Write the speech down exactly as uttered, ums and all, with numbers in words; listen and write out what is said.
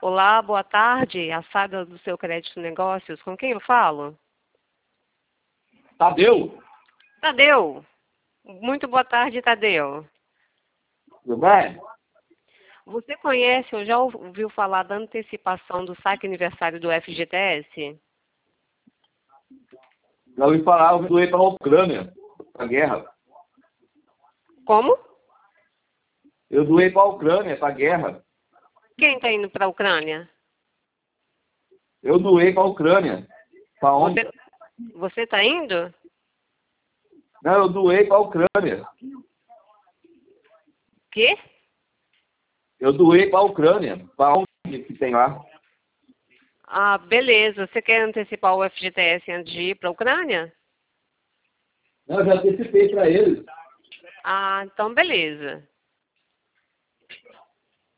Olá, boa tarde. A saga do seu crédito negócios. Com quem eu falo? Tadeu, Tadeu. Muito boa tarde, Tadeu. tudo bem? Você conhece ou já ouviu falar da antecipação do saque aniversário do F G T S? Já ouvi falar, eu doei para a Ucrânia, para a guerra. Como? Eu doei para a Ucrânia, para a guerra. Quem está indo para a Ucrânia? Eu doei para a Ucrânia. Para onde? Você você está indo? Não, eu doei para a Ucrânia. Quê? Eu doei para a Ucrânia. Para onde que tem lá? Ah, beleza. Você quer antecipar o F G T S antes de ir para a Ucrânia? Não, eu já antecipei para eles. Ah, então beleza.